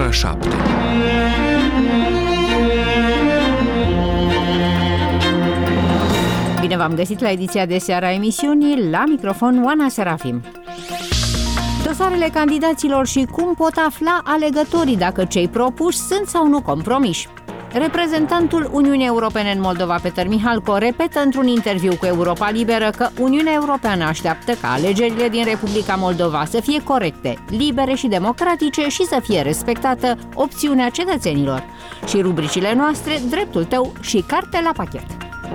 ora 7. Bine v-am găsit la ediția de seară a emisiunii, la microfon Oana Serafim. Dosarele candidaților și cum pot afla alegătorii dacă cei propuși sunt sau nu compromiși. Reprezentantul Uniunii Europene în Moldova, Peter Mihalko, repetă într-un interviu cu Europa Liberă că Uniunea Europeană așteaptă ca alegerile din Republica Moldova să fie corecte, libere și democratice și să fie respectată opțiunea cetățenilor. Și rubricile noastre, Dreptul tău și Carte la pachet.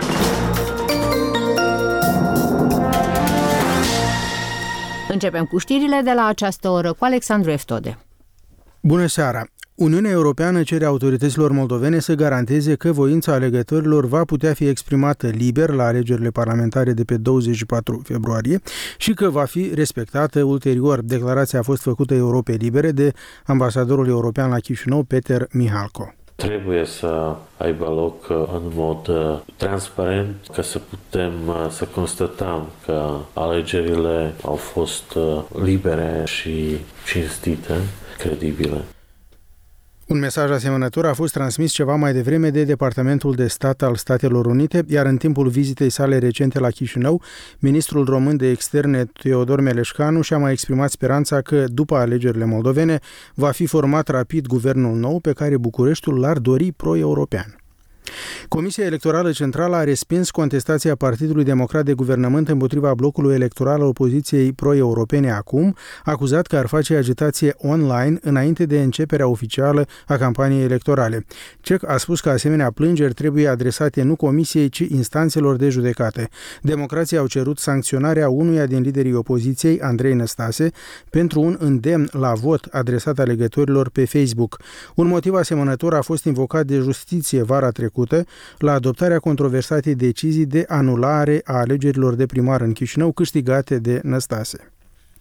Începem cu știrile de la această oră cu Alexandru Eftode. Bună seara! Uniunea Europeană cere autorităților moldovene să garanteze că voința alegătorilor va putea fi exprimată liber la alegerile parlamentare de pe 24 februarie și că va fi respectată ulterior. Declarația a fost făcută Europei Libere de ambasadorul european la Chișinău, Peter Mihalko. Trebuie să aibă loc în mod transparent, ca să putem să constatăm că alegerile au fost libere și cinstite, credibile. Un mesaj asemănător a fost transmis ceva mai devreme de Departamentul de Stat al Statelor Unite, iar în timpul vizitei sale recente la Chișinău, ministrul român de externe Teodor Meleșcanu și-a mai exprimat speranța că, după alegerile moldovene, va fi format rapid guvernul nou pe care Bucureștiul l-ar dori pro-european. Comisia Electorală Centrală a respins contestația Partidului Democrat de Guvernământ împotriva blocului electoral al opoziției pro-europene Acum, acuzat că ar face agitație online înainte de începerea oficială a campaniei electorale. CEC a spus că asemenea plângeri trebuie adresate nu Comisiei, ci instanțelor de judecată. Democrații au cerut sancționarea unuia din liderii opoziției, Andrei Năstase, pentru un îndemn la vot adresat alegătorilor pe Facebook. Un motiv asemănător a fost invocat de justiție vara trecută la adoptarea controversatei decizii de anulare a alegerilor de primar în Chișinău câștigate de Năstase.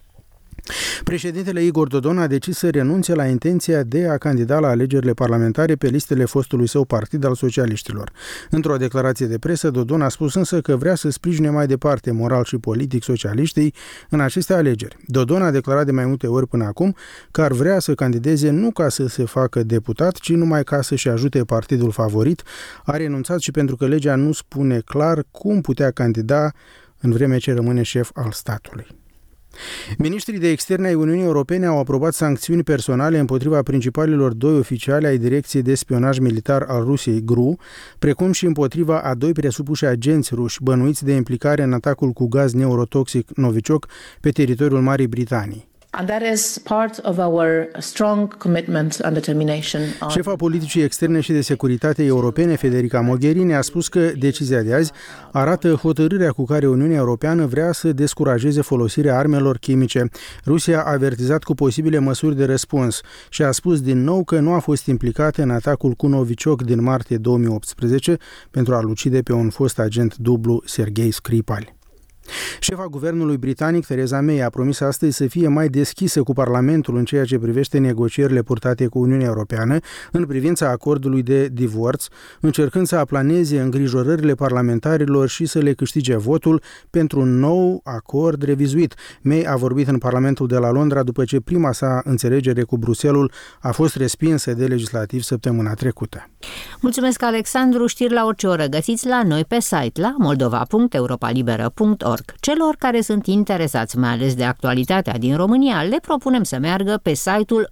Președintele Igor Dodon a decis să renunțe la intenția de a candida la alegerile parlamentare pe listele fostului său partid al socialiștilor. Într-o declarație de presă, Dodon a spus însă că vrea să sprijine mai departe moral și politic socialiștii în aceste alegeri. Dodon a declarat de mai multe ori până acum că ar vrea să candideze nu ca să se facă deputat, ci numai ca să-și ajute partidul favorit. A renunțat și pentru că legea nu spune clar cum putea candida în vreme ce rămâne șef al statului. Ministrii de externe ai Uniunii Europene au aprobat sancțiuni personale împotriva principalilor doi oficiali ai Direcției de Spionaj Militar al Rusiei, GRU, precum și împotriva a doi presupuși agenți ruși bănuiți de implicare în atacul cu gaz neurotoxic Novichok pe teritoriul Marii Britanii. And that is part of our strong commitment and determination. Șefa politicii externe și de securitate europene, Federica Mogherini, a spus că decizia de azi arată hotărârea cu care Uniunea Europeană vrea să descurajeze folosirea armelor chimice. Rusia a avertizat cu posibile măsuri de răspuns și a spus din nou că nu a fost implicată în atacul cu Novichok din martie 2018 pentru a-l ucide pe un fost agent dublu, Sergei Skripal. Șefa guvernului britanic, Theresa May, a promis astăzi să fie mai deschisă cu Parlamentul în ceea ce privește negocierile purtate cu Uniunea Europeană în privința acordului de divorț, încercând să aplaneze îngrijorările parlamentarilor și să le câștige votul pentru un nou acord revizuit. May a vorbit în Parlamentul de la Londra după ce prima sa înțelegere cu Bruxelles a fost respinsă de legislativ săptămâna trecută. Mulțumesc, Alexandru. Știri la orice oră găsiți la noi pe site la moldova.europalibera.org. Celor care sunt interesați mai ales de actualitatea din România, le propunem să meargă pe site-ul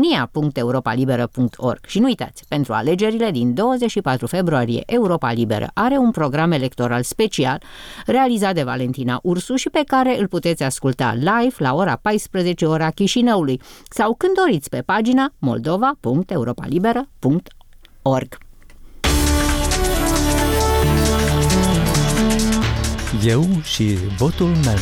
românia.europalibera.org. Și nu uitați, pentru alegerile din 24 februarie, Europa Liberă are un program electoral special realizat de Valentina Ursu și pe care îl puteți asculta live la ora 14, ora Chișinăului, sau când doriți pe pagina moldova.europalibera.org. Eu și votul meu.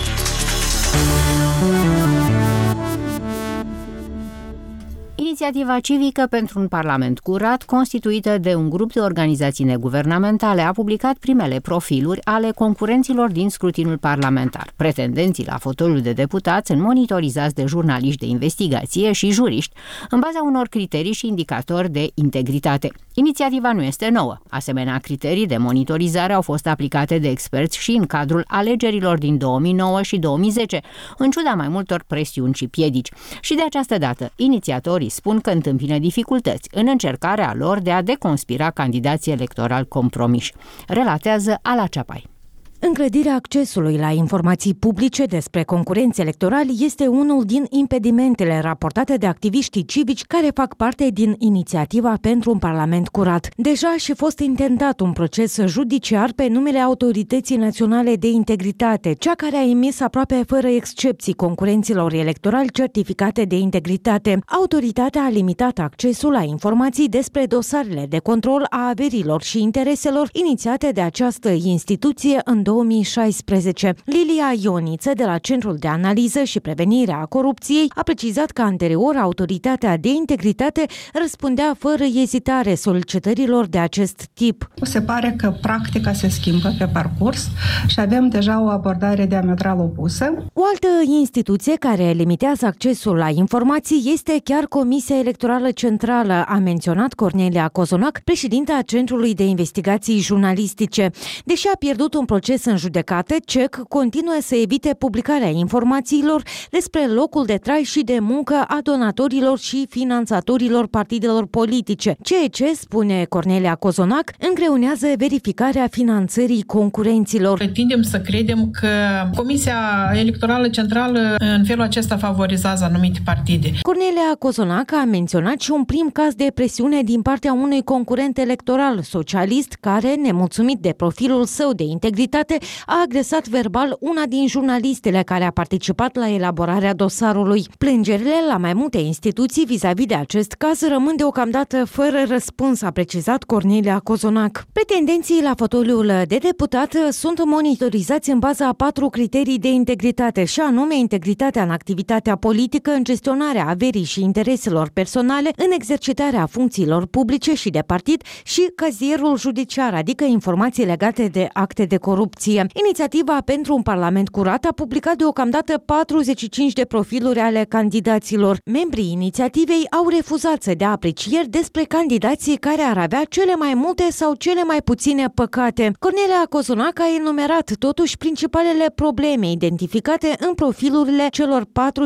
Inițiativa civică pentru un parlament curat, constituită de un grup de organizații neguvernamentale, a publicat primele profiluri ale concurenților din scrutinul parlamentar. Pretendenții la fotoliul de deputați sunt monitorizați de jurnaliști de investigație și juriști, în baza unor criterii și indicatori de integritate. Inițiativa nu este nouă. Asemenea, criterii de monitorizare au fost aplicate de experți și în cadrul alegerilor din 2009 și 2010, în ciuda mai multor presiuni și piedici. Și de această dată, inițiatorii spun spun că întâmpină dificultăți în încercarea lor de a deconspira candidații electorali compromiși. Relatează Ala Ceapai. Îngrădirea accesului la informații publice despre concurenți electorali este unul din impedimentele raportate de activiștii civici care fac parte din inițiativa pentru un parlament curat. Deja și fost intentat un proces judiciar pe numele Autorității Naționale de Integritate, cea care a emis aproape fără excepții concurenților electorali certificate de integritate. Autoritatea a limitat accesul la informații despre dosarele de control a averilor și intereselor inițiate de această instituție în 2016. Lilia Ioniță, de la Centrul de Analiză și Prevenire a Corupției, a precizat că anterior Autoritatea de Integritate răspundea fără ezitare solicitărilor de acest tip. Se pare că practica se schimbă pe parcurs și avem deja o abordare diametral opusă. O altă instituție care limitează accesul la informații este chiar Comisia Electorală Centrală, a menționat Cornelia Cozonac, președinta Centrului de Investigații Jurnalistice. Deși a pierdut un proces în judecată, CEC continuă să evite publicarea informațiilor despre locul de trai și de muncă a donatorilor și finanțatorilor partidelor politice, ceea ce, spune Cornelia Cozonac, îngreunează verificarea finanțării concurenților. Tindem să credem că Comisia Electorală Centrală în felul acesta favorizează anumite partide. Cornelia Cozonac a menționat și un prim caz de presiune din partea unui concurent electoral socialist care, nemulțumit de profilul său de integritate, a agresat verbal una din jurnalistele care a participat la elaborarea dosarului. Plângerile la mai multe instituții vis-a-vis de acest caz rămân deocamdată fără răspuns, a precizat Cornelia Cozonac. Pretendenții la fotoliul de deputat sunt monitorizați în baza a 4 criterii de integritate, și anume integritatea în activitatea politică, în gestionarea averii și intereselor personale, în exercitarea funcțiilor publice și de partid și cazierul judiciar, adică informații legate de acte de corupție. Inițiativa pentru un parlament curat a publicat deocamdată 45 de profiluri ale candidaților. Membrii inițiativei au refuzat să dea aprecieri despre candidații care ar avea cele mai multe sau cele mai puține păcate. Cornelia Cozonac a enumerat totuși principalele probleme identificate în profilurile celor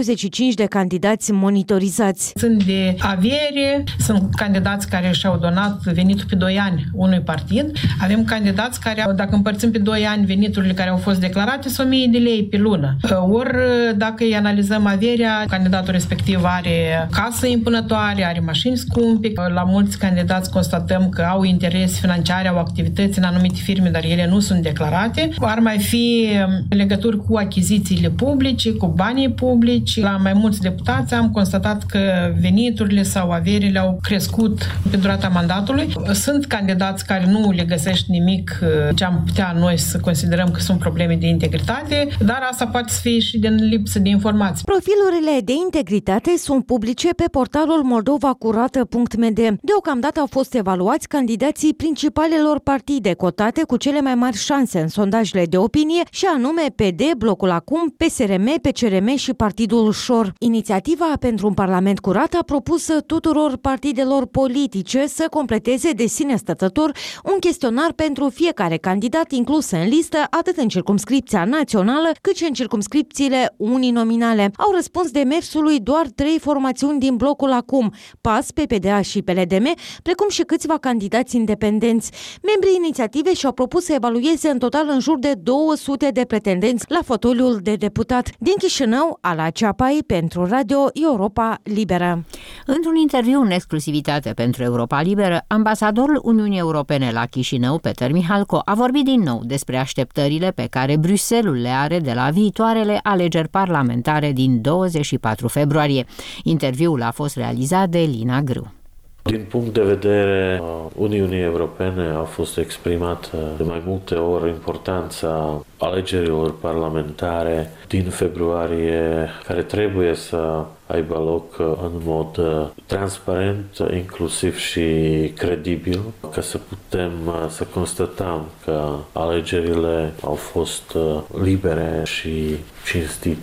45 de candidați monitorizați. Sunt de avere, sunt candidați care și-au donat venitul pe 2 ani unui partid. Avem candidați care, dacă împărțim pe 2 ani veniturile care au fost declarate, sunt 1000 de lei pe lună. Ori, dacă îi analizăm averea, candidatul respectiv are casă impunătoare, are mașini scumpe. La mulți candidați constatăm că au interes financiar, au activități în anumite firme, dar ele nu sunt declarate. Ar mai fi legături cu achizițiile publice, cu banii publici. La mai mulți deputați am constatat că veniturile sau averile au crescut pe durata mandatului. Sunt candidați care nu le găsești nimic ce am putea noi să considerăm că sunt probleme de integritate, dar asta poate să fie și din lipsă de informații. Profilurile de integritate sunt publice pe portalul moldovacurată.md. Deocamdată au fost evaluați candidații principalelor partide cotate cu cele mai mari șanse în sondajele de opinie, și anume PD, Blocul Acum, PSRM, PCRM și Partidul Șor. Inițiativa pentru un parlament curat a propus tuturor partidelor politice să completeze de sine stătător un chestionar pentru fiecare candidat inclus în listă, atât în circumscripția națională, cât și în circumscripțiile uninominale. Au răspuns demersului doar 3 formațiuni din Blocul Acum, PAS, PPDA și PLDM, precum și câțiva candidați independenți. Membrii inițiativei și-au propus să evalueze în total în jur de 200 de pretendenți la fotoliul de deputat. Din Chișinău, Ala Ceapai, pentru Radio Europa Liberă. Într-un interviu în exclusivitate pentru Europa Liberă, ambasadorul Uniunii Europene la Chișinău, Peter Mihalco, a vorbit din nou despre așteptările pe care Bruxelles le are de la viitoarele alegeri parlamentare din 24 februarie. Interviul a fost realizat de Lina Grâu. Din punct de vedere a Uniunii Europene a fost exprimată de mai multe ori importanța alegerilor parlamentare din februarie, care trebuie să aibă loc în mod transparent, inclusiv și credibil, ca să putem să constatăm că alegerile au fost libere și cinstite.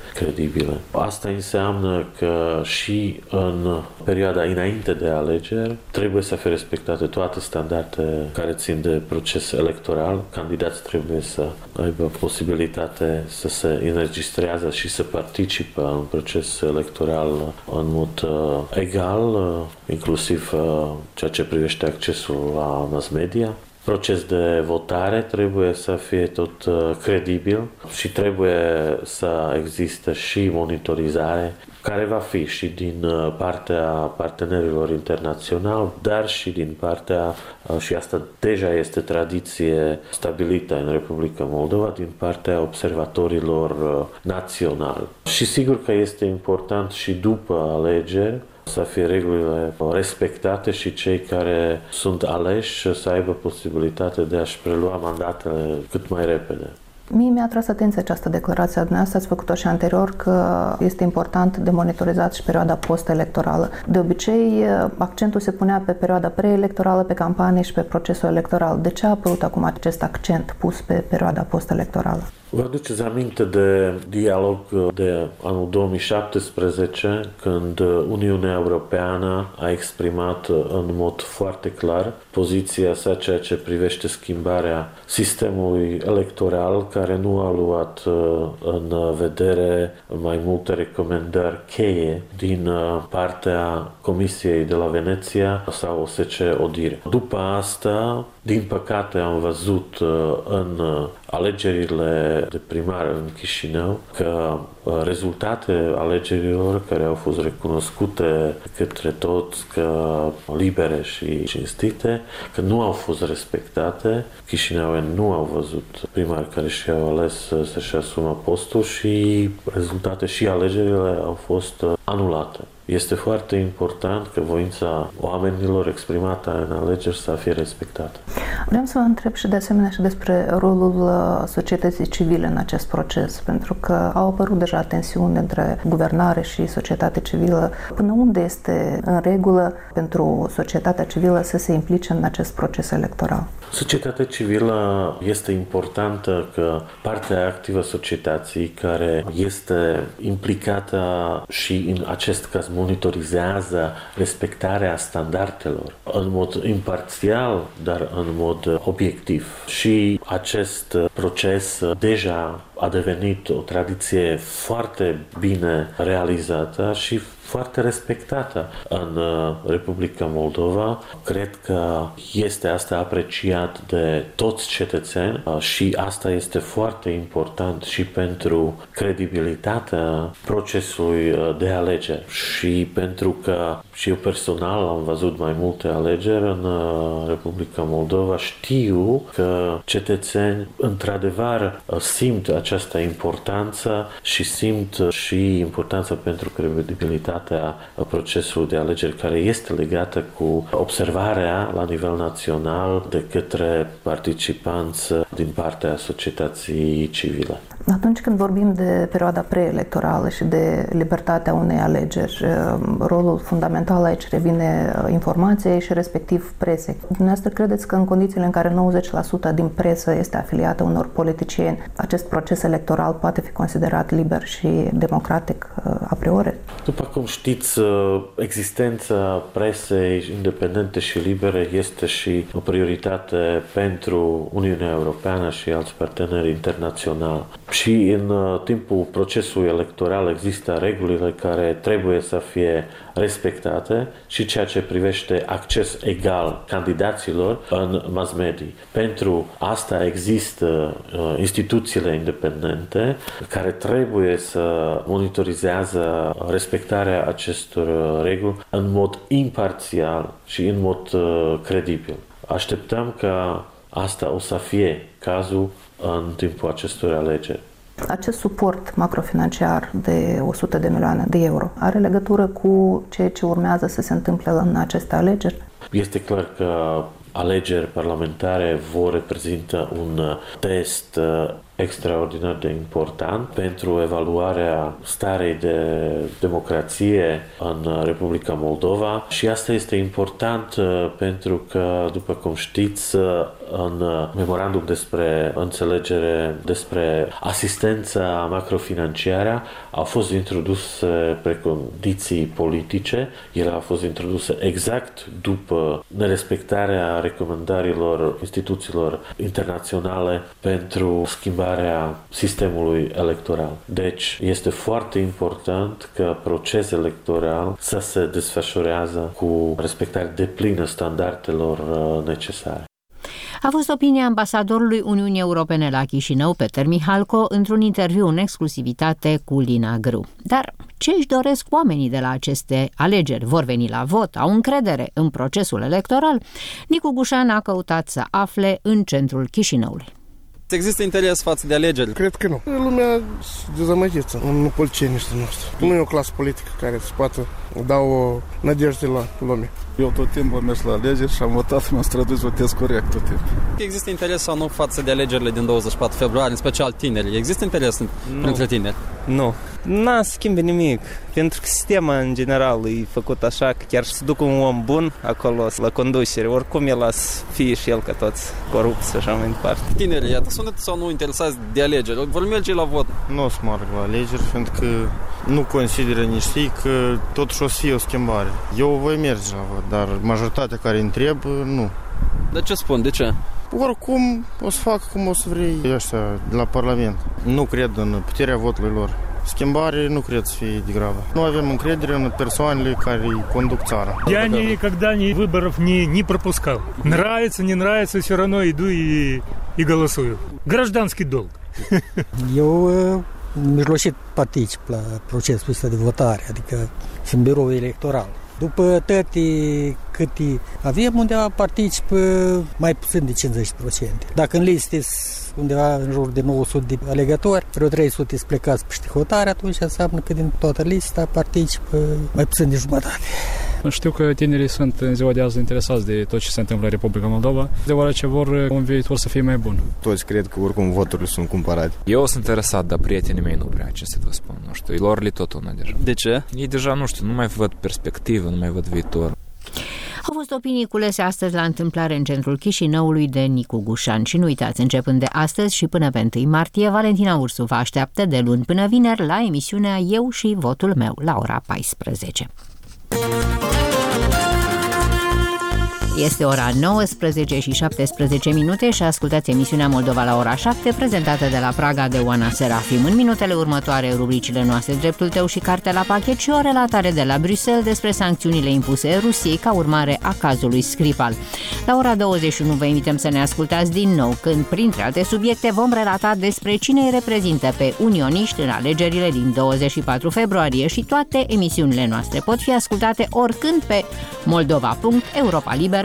credibile. Asta înseamnă că și în perioada înainte de alegeri trebuie să fie respectate toate standardele care țin de proces electoral. Candidați trebuie să aibă posibilitate să se înregistrează și să participe în proces electoral în mod egal, inclusiv ceea ce privește accesul la mass media. Proces de votare trebuie să fie tot credibil și trebuie să existe și monitorizare care va fi și din partea partenerilor internaționali, dar și din partea, și asta deja este tradiție stabilită în Republica Moldova, din partea observatorilor naționali. Și sigur că este important și după alegeri să fie regulile respectate și cei care sunt aleși să aibă posibilitatea de a-și prelua mandatele cât mai repede. Mie mi-a atras atenția această declarație a dumneavoastră, ați făcut-o și anterior, că este important de monitorizat și perioada post-electorală. De obicei, accentul se punea pe perioada preelectorală, pe campanie și pe procesul electoral. De ce a apărut acum acest accent pus pe perioada post-electorală? Vă aduceți aminte de dialog de anul 2017, când Uniunea Europeană a exprimat în mod foarte clar poziția sa ceea ce privește schimbarea sistemului electoral, care nu a luat în vedere mai multe recomandări cheie din partea Comisiei de la Veneția sau OSCE-ODIHR. După asta, din păcate, am văzut în alegerile de primar în Chișinău că rezultatele alegerilor care au fost recunoscute către toți ca libere și cinstite, că nu au fost respectate. Chișinăueni nu au văzut primari care și-au ales să-și asumă postul și rezultate și alegerile au fost anulate. Este foarte important că voința oamenilor exprimată în alegeri să fie respectată. Vreau să vă întreb și de asemenea și despre rolul societății civile în acest proces, pentru că au apărut deja tensiuni între guvernare și societate civilă. Până unde este în regulă pentru societatea civilă să se implice în acest proces electoral? Societatea civilă este importantă că partea activă societății care este implicată și în acest caz monitorizează respectarea standardelor în mod imparțial, dar în mod obiectiv. Și acest proces deja a devenit o tradiție foarte bine realizată și foarte respectată în Republica Moldova. Cred că este asta apreciat de toți cetățeni și asta este foarte important și pentru credibilitatea procesului de alegeri și pentru că și eu personal am văzut mai multe alegeri în Republica Moldova, știu că cetățeni într-adevăr simt această importanță și simt și importanța pentru credibilitatea procesului de alegeri, care este legată cu observarea la nivel național de către participanți din partea societății civile. Atunci când vorbim de perioada preelectorală și de libertatea unei alegeri, rolul fundamental aici revine informației și respectiv presei. Dumneavoastră credeți că în condițiile în care 90% din presă este afiliată unor politicieni, acest proces electoral poate fi considerat liber și democratic a priori? După cum știți, existența presei independente și libere este și o prioritate pentru Uniunea Europeană și alți parteneri internaționali. Și în timpul procesului electoral există regulile care trebuie să fie respectate și ceea ce privește acces egal candidaților în mass media. Pentru asta există instituțiile independente care trebuie să monitorizează respectarea acestor reguli în mod imparțial și în mod credibil. Așteptăm că asta o să fie cazul în timpul acestor alegeri. Acest suport macrofinanciar de 100 de milioane de euro are legătură cu ceea ce urmează să se întâmple în aceste alegeri? Este clar că alegeri parlamentare vor reprezintă un test extraordinar de important pentru evaluarea stării de democrație în Republica Moldova și asta este important pentru că, după cum știți, în memorandum despre înțelegere despre asistența macrofinanciară au fost introduse precondiții politice. Ele au fost introduse exact după nerespectarea recomandărilor instituțiilor internaționale pentru schimbarea sistemului electoral. Deci este foarte important că procesul electoral să se desfășurează cu respectarea deplină standardelor necesare. A fost opinia ambasadorului Uniunii Europene la Chișinău, Peter Mihalco, într-un interviu în exclusivitate cu Lina Grâu. Dar ce își doresc oamenii de la aceste alegeri? Vor veni la vot? Au încredere în procesul electoral? Nicu Gușan a căutat să afle în centrul Chișinăului. Există interes față de alegeri? Cred că nu. Lumea se dezamăgită în politicienii noștri. Nu e o clasă politică care să poată da o nădejde la lume. Eu tot timpul am mers la alegeri și am votat, m-am străduit să votez corect tot timpul. Există interes sau nu față de alegerile din 24 februarie, în special tineri? Există interes între tineri? Nu. N-a schimbat nimic, pentru că sistema în general e făcut așa că chiar să ducă un om bun acolo la conducere, oricum el a să fie și el ca toți corupți și așa mai departe. Tinerii, iată, sunt sau nu interesați de alegeri? Vor merge la vot? Nu o să meargă la alegeri, pentru că nu consideră nici ei că totuși o să fie o schimbare. Eu voi merge la vot, dar majoritatea care întreb, nu. De ce spun? De ce? Oricum o să facă cum o să vrei ăștia de la Parlament. Nu cred în puterea votului lor. Schimbare nu cred să fie de gravă. Nu avem încredere în persoanele care conduc țara. Я никогда выборов не пропускал. Нравится, не нравится, все равно иду и голосую. Гражданский долг. Eu mijlocit particip la procesul ăsta de votare, adică sunt birou electoral. După toate câte avem, undeva participă mai puțin de 50%. Dacă în liste undeva în jur de 900 de alegători, vreo 300 sunt plecați peste hotare, atunci înseamnă că din toată lista participă mai puțin de jumătate. Știu că tinerii sunt în ziua de azi interesați de tot ce se întâmplă în Republica Moldova, deoarece vor un viitor să fie mai bun. Toți cred că oricum voturile sunt cumpărate. Eu sunt interesat, dar prietenii mei nu prea, ce să vă spun, nu știu, lor li tot una deja. De ce? Ei deja, nu știu, nu mai văd perspectivă, nu mai văd viitor. Au fost opinii culese astăzi la întâmplare în centrul Chișinăului de Nicu Gușan. Și nu uitați, începând de astăzi și până pe 1 martie, Valentina Ursu vă așteaptă de luni până vineri la emisiunea Eu și votul meu, la ora 14. Este ora 19 și 17 minute și ascultați emisiunea Moldova la ora 7, prezentată de la Praga de Oana Serafim. În minutele următoare, rubricile noastre Dreptul tău și Carte la pachet și o relatare de la Bruxelles despre sancțiunile impuse Rusiei ca urmare a cazului Skripal. La ora 21 vă invităm să ne ascultați din nou, când, printre alte subiecte, vom relata despre cine îi reprezintă pe unioniști în alegerile din 24 februarie și toate emisiunile noastre pot fi ascultate oricând pe moldova.europalibera.org.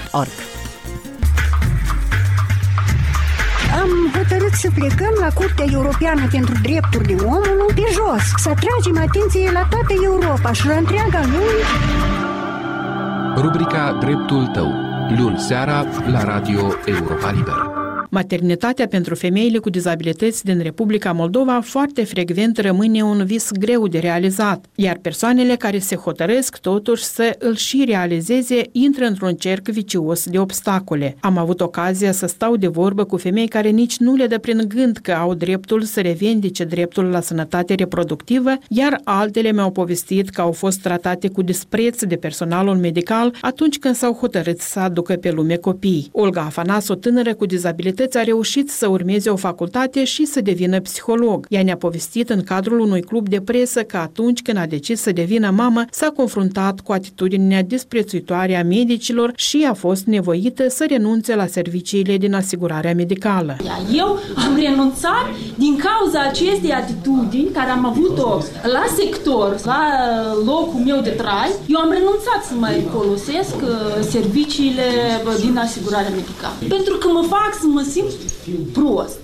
Am hotărât să plecăm la Curtea Europeană pentru Drepturile Omului pe jos, să atragem atenție la toată Europa și la întreaga lume. Rubrica Dreptul tău, luni seara la Radio Europa Liberă. Maternitatea pentru femeile cu dizabilități din Republica Moldova foarte frecvent rămâne un vis greu de realizat, iar persoanele care se hotărăsc totuși să îl și realizeze intră într-un cerc vicios de obstacole. Am avut ocazia să stau de vorbă cu femei care nici nu le dă prin gând că au dreptul să revendice dreptul la sănătate reproductivă, iar altele mi-au povestit că au fost tratate cu dispreț de personalul medical atunci când s-au hotărât să aducă pe lume copii. Olga Afanas, o tânără cu dizabilități, a reușit să urmeze o facultate și să devină psiholog. Ea ne-a povestit în cadrul unui club de presă că atunci când a decis să devină mamă, s-a confruntat cu atitudinea disprețuitoare a medicilor și a fost nevoită să renunțe la serviciile din asigurarea medicală. Eu am renunțat din cauza acestei atitudini care am avut-o la sector, la locul meu de trai. Eu am renunțat să mai folosesc serviciile din asigurarea medicală. Pentru că mă fac să mă simt prost.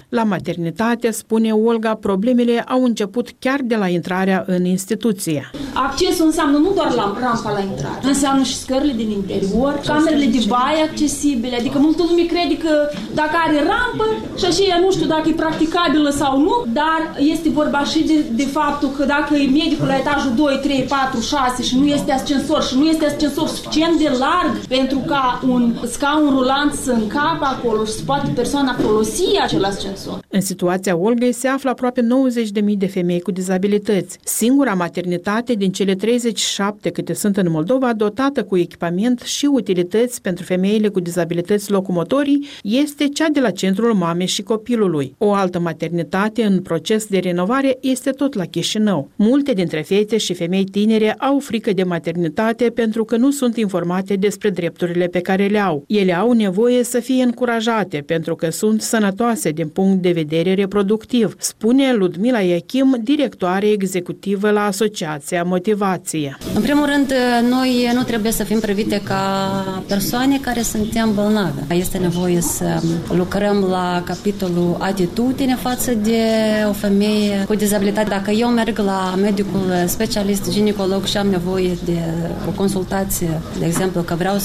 La maternitate, spune Olga, problemele au început chiar de la intrarea în instituție. Accesul înseamnă nu doar la rampa la intrare, înseamnă și scările din interior, camerele de baie accesibile, adică multă lume crede că dacă are rampă și aceea nu știu dacă e practicabilă sau nu, dar este vorba și de faptul că dacă e medicul la etajul 2, 3, 4, 6 și nu este ascensor și nu este ascensor suficient de larg pentru ca un scaun rulant să încapă acolo și să poate persoana folosi acel ascensor. În situația Olgăi se află aproape 90.000 de femei cu dizabilități. Singura maternitate din cele 37 câte sunt în Moldova, dotată cu echipament și utilități pentru femeile cu dizabilități locomotorii, este cea de la Centrul Mamei și Copilului. O altă maternitate în proces de renovare este tot la Chișinău. Multe dintre fete și femei tinere au frică de maternitate pentru că nu sunt informate despre drepturile pe care le au. Ele au nevoie să fie încurajate pentru că sunt sănătoase din punct de vedere reproductiv, spune Ludmila Iachim, directoare executivă la Asociația Motivație. În primul rând, noi nu trebuie să fim privite ca persoane care suntem bolnave. Este nevoie să lucrăm la capitolul atitudine față de o femeie cu dizabilitate. Dacă eu merg la medicul specialist ginecolog și am nevoie de o consultație, de exemplu că vreau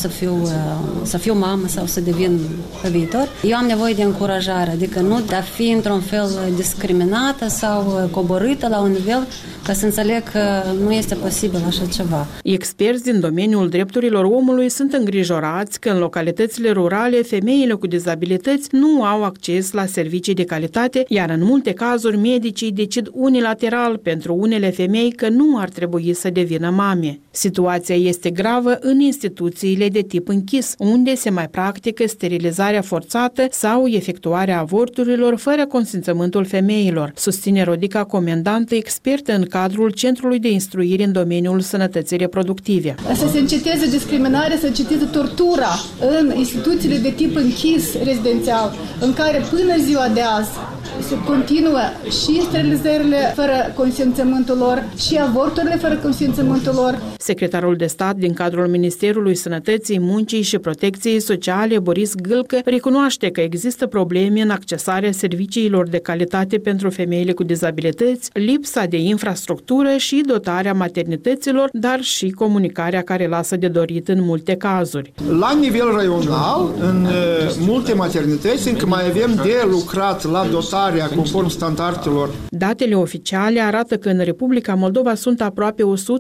să fiu mamă sau să devin pe viitor, eu am nevoie de încurajare, adică nu de a fi într-un fel discriminată sau coborâtă la un nivel ca să înțeleg că nu este posibil așa ceva. Experți din domeniul drepturilor omului sunt îngrijorați că în localitățile rurale femeile cu dizabilități nu au acces la servicii de calitate, iar în multe cazuri medicii decid unilateral pentru unele femei că nu ar trebui să devină mame. Situația este gravă în instituțiile de tip închis, unde se mai practică sterilizarea forțată sau efectuarea avorturilor fără consimțământul femeilor, susține Rodica, comendantă expertă în cadrul Centrului de Instruire în domeniul sănătății reproductive. Să se înceteze discriminarea, să înceteze tortura în instituțiile de tip închis rezidențial, în care până ziua de azi se continuă și sterilizările fără consimțământul lor și avorturile fără consimțământul lor. Secretarul de stat din cadrul Ministerului Sănătății, Muncii și Protecției Sociale, Boris Gâlcă, recunoaște că există probleme în accesarea serviciilor de calitate pentru femeile cu dizabilități, lipsa de infrastructură și dotarea maternităților, dar și comunicarea care lasă de dorit în multe cazuri. La nivel raional, în multe maternități, încă mai avem de lucrat la dotarea conform standardelor. Datele oficiale arată că în Republica Moldova sunt aproape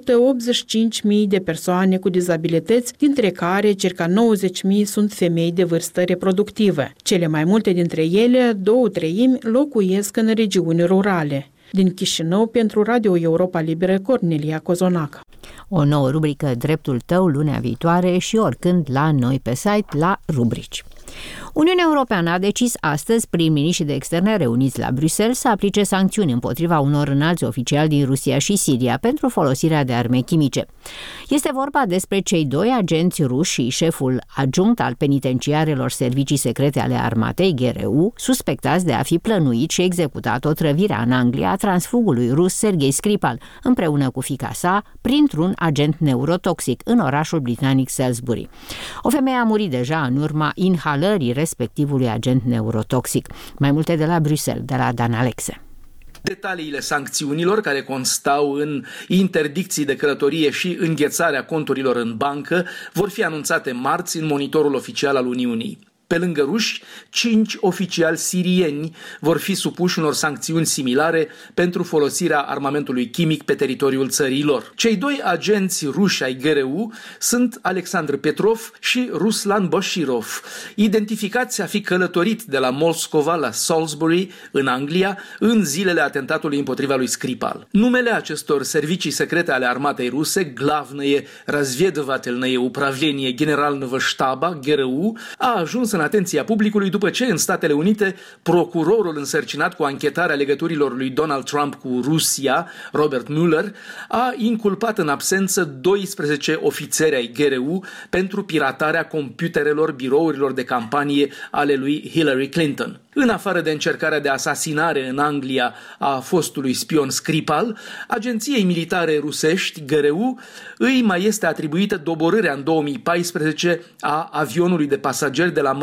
185.000 de persoane cu dizabilități, dintre care circa 90.000 sunt femei de vârstă reproductivă. Cele mai multe dintre ele, 2/3, locuiesc în regiuni rurale. Din Chișinău, pentru Radio Europa Liberă, Cornelia Cozonac. O nouă rubrică Dreptul tău lunea viitoare și oricând la noi pe site la rubrici. Uniunea Europeană a decis astăzi, prim-miniștrii de externe reuniți la Bruxelles, să aplice sancțiuni împotriva unor înalți oficiali din Rusia și Siria pentru folosirea de arme chimice. Este vorba despre cei 2 agenți ruși și șeful adjunct al penitenciarelor servicii secrete ale armatei, GRU, suspectați de a fi plănuit și executat otrăvirea în Anglia a transfugului rus Sergei Skripal, împreună cu fiica sa, printr-un agent neurotoxic în orașul britanic Salisbury. O femeie a murit deja în urma inhalării respectivului agent neurotoxic. Mai multe de la Bruxelles, de la Dan Alexe. Detaliile sancțiunilor, care constau în interdicții de călătorie și înghețarea conturilor în bancă, vor fi anunțate marți în monitorul oficial al Uniunii. Pe lângă ruși, 5 oficiali sirieni vor fi supuși unor sancțiuni similare pentru folosirea armamentului chimic pe teritoriul țării lor. Cei 2 agenți ruși ai GRU sunt Alexandru Petrov și Ruslan Boshirov, identificați a fi călătorit de la Moscova la Salisbury, în Anglia, în zilele atentatului împotriva lui Skripal. Numele acestor servicii secrete ale armatei ruse, Glavное разведывательное управление Генерального штаба, GRU, a ajuns în atenția publicului după ce în Statele Unite procurorul însărcinat cu anchetarea legăturilor lui Donald Trump cu Rusia, Robert Mueller, a inculpat în absență 12 ofițeri ai GRU pentru piratarea computerelor birourilor de campanie ale lui Hillary Clinton. În afară de încercarea de asasinare în Anglia a fostului spion Skripal, agenției militare rusești GRU îi mai este atribuită doborârea în 2014 a avionului de pasageri de la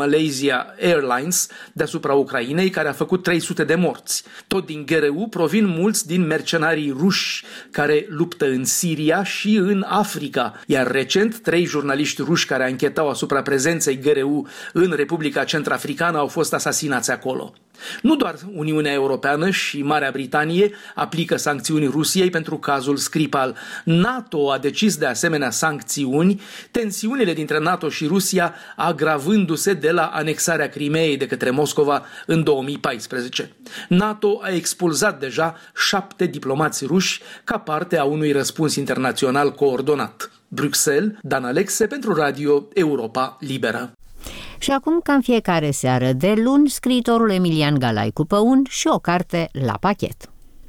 Malaysia Airlines deasupra Ucrainei, care a făcut 300 de morți. Tot din GRU provin mulți din mercenarii ruși care luptă în Siria și în Africa, iar recent 3 jurnaliști ruși care anchetau asupra prezenței GRU în Republica Centrafricană au fost asasinați acolo. Nu doar Uniunea Europeană și Marea Britanie aplică sancțiuni Rusiei pentru cazul Skripal. NATO a decis de asemenea sancțiuni, tensiunile dintre NATO și Rusia agravându-se de la anexarea Crimeei de către Moscova în 2014. NATO a expulzat deja 7 diplomați ruși ca parte a unui răspuns internațional coordonat. Bruxelles, Dan Alexe pentru Radio Europa Liberă. Și acum, ca în fiecare seară de luni, scriitorul Emilian Galai cu păun și o carte la pachet.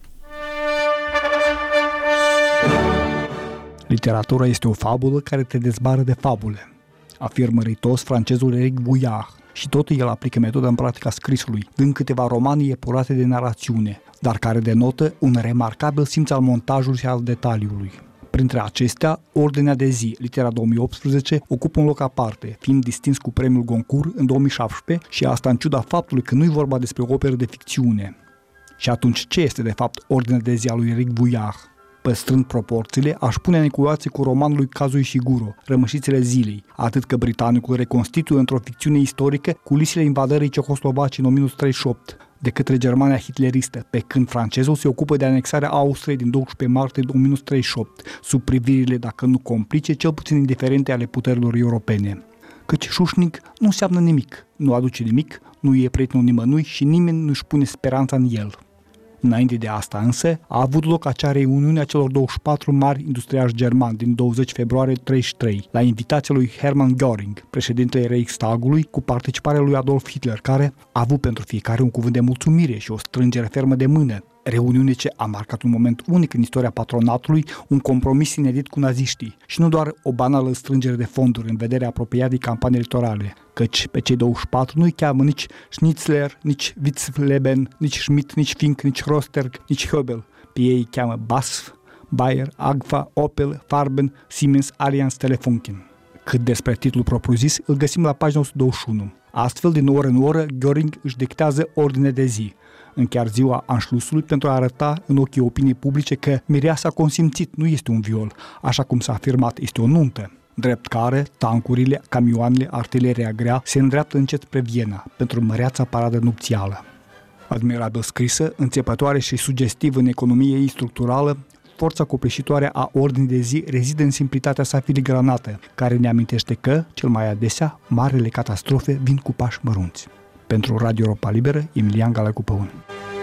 Literatura este o fabulă care te dezbară de fabule, afirmă ritos francezul Eric Bouillard, și tot el aplică metoda în practica scrisului, dând câteva romane epurate de narațiune, dar care denotă un remarcabil simț al montajului și al detaliului. Printre acestea, Ordinea de zi, litera 2018, ocupă un loc aparte, fiind distins cu premiul Goncourt în 2017 și asta în ciuda faptului că nu e vorba despre o operă de ficțiune. Și atunci ce este de fapt Ordinea de zi a lui Eric Bouillard? Păstrând proporțiile, aș pune în ecuație cu romanul lui Kazuo Ishiguro, Rămășițele zilei, atât că britanicul reconstituie într-o ficțiune istorică culisele invadării Cehoslovacii în 1938 de către Germania hitleristă, pe când francezul se ocupă de anexarea Austriei din 12 martie 1938, sub privirile, dacă nu complice, cel puțin indiferente ale puterilor europene. Căci șușnic nu înseamnă nimic, nu aduce nimic, nu e prietenul nimănui și nimeni nu-și pune speranța în el. Înainte de asta însă, a avut loc acea reuniune a celor 24 mari industriași germani din 20 februarie 1933, la invitația lui Hermann Göring, președintele Reichstagului, cu participarea lui Adolf Hitler, care a avut pentru fiecare un cuvânt de mulțumire și o strângere fermă de mână. Reuniune ce a marcat un moment unic în istoria patronatului, un compromis inedit cu naziștii și nu doar o banală strângere de fonduri în vederea apropiatei campanii electorale, căci pe cei 24 nu-i cheamă nici Schnitzler, nici Witzleben, nici Schmidt, nici Fink, nici Rosterg, nici Höbel. Pe ei îi cheamă BASF, Bayer, Agfa, Opel, Farben, Siemens, Allianz, Telefunken. Cât despre titlul propriu-zis, îl găsim la pagina 121. Astfel, din oră în oră, Göring își dictează ordine de zi, în chiar ziua Anschlussului, pentru a arăta în ochii opiniei publice că mireasa consimțit nu este un viol, așa cum s-a afirmat, este o nuntă, drept care tancurile, camioanele, artileria grea se îndreaptă încet spre Viena pentru măreața paradă nupțială. Admirabil scrisă, înțepătoare și sugestiv în economie ei structurală, forța copleșitoare a ordinii de zi rezidă în simplitatea sa filigranată, care ne amintește că, cel mai adesea, marele catastrofe vin cu pași mărunți. Pentru Radio Europa Liberă, Emilian Galai cu păun.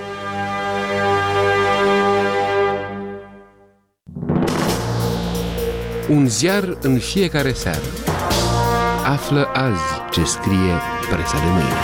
Un ziar în fiecare seară. Află azi ce scrie presa de mâine.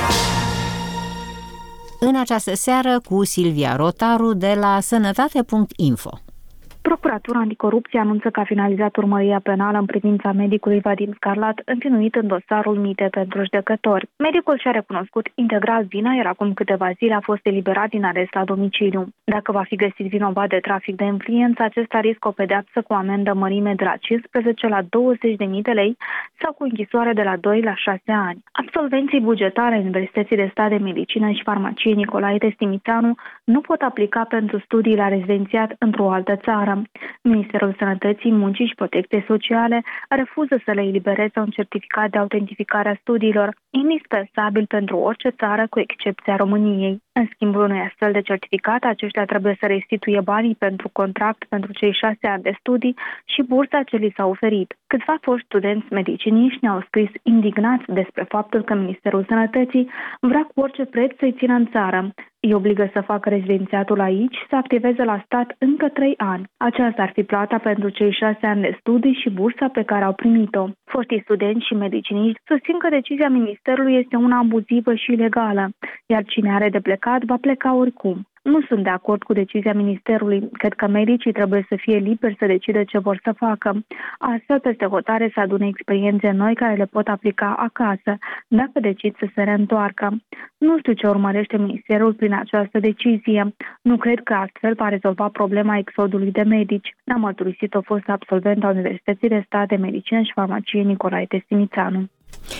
În această seară cu Silvia Rotaru de la sănătate.info. Procuratura Anticorupție anunță că a finalizat urmărirea penală în privința medicului Vadim Scarlat, învinuit în dosarul mite pentru judecători. Medicul și-a recunoscut integral vina, iar acum câteva zile a fost eliberat din arest la domiciliu. Dacă va fi găsit vinovat de trafic de influență, acesta riscă o pedeapsă cu amendă mărime de la 15 la 20.000 de lei sau cu închisoare de la 2 la 6 ani. Absolvenții bugetare a Universității de Stat de Medicină și Farmacie Nicolae Testimițanu nu pot aplica pentru studii la rezidențiat într-o altă țară. Ministerul Sănătății, Muncii și Protecției Sociale refuză să le elibereze un certificat de autentificare a studiilor, indispensabil pentru orice țară, cu excepția României. În schimbul unui astfel de certificat, aceștia trebuie să restituie banii pentru contract pentru cei 6 ani de studii și bursa ce li s-a oferit. Câțiva foști studenți mediciniști ne-au scris indignați despre faptul că Ministerul Sănătății vrea cu orice preț să-i țină în țară. Îi obligă să facă rezidențiatul aici și să activeze la stat încă 3 ani. Aceasta ar fi plata pentru cei 6 ani de studii și bursa pe care au primit-o. Foștii studenți și mediciniști susțin că decizia Ministerului este una abuzivă și ilegală, iar cine are de plecat va pleca oricum. Nu sunt de acord cu decizia Ministerului. Cred că medicii trebuie să fie liberi să decidă ce vor să facă. Astfel, peste hotare să adune experiențe noi care le pot aplica acasă, dacă decid să se reîntoarcă. Nu știu ce urmărește Ministerul prin această decizie. Nu cred că astfel va rezolva problema exodului de medici. Ne-a mărturisit o fostă absolventă a Universității de Stat de Medicină și Farmacie Nicolae Testimițanu.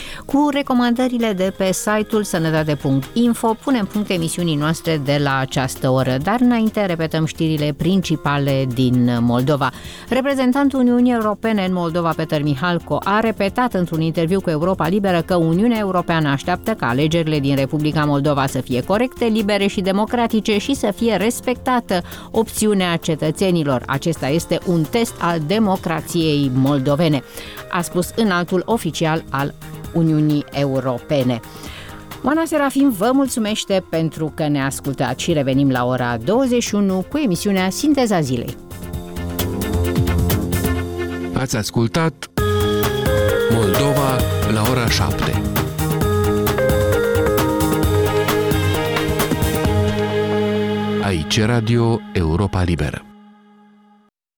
Cu recomandările de pe site-ul sănătate.info punem punct emisiunii noastre de la această oră, dar înainte repetăm știrile principale din Moldova. Reprezentantul Uniunii Europene în Moldova, Peter Mihalco, a repetat într-un interviu cu Europa Liberă că Uniunea Europeană așteaptă ca alegerile din Republica Moldova să fie corecte, libere și democratice și să fie respectată opțiunea cetățenilor. Acesta este un test al democrației moldovene, a spus înaltul oficial al Uniunii Europene. Oana Serafim vă mulțumește pentru că ne ascultați și revenim la ora 21 cu emisiunea Sinteza Zilei. Ați ascultat Moldova la ora 7. Aici Radio Europa Liberă.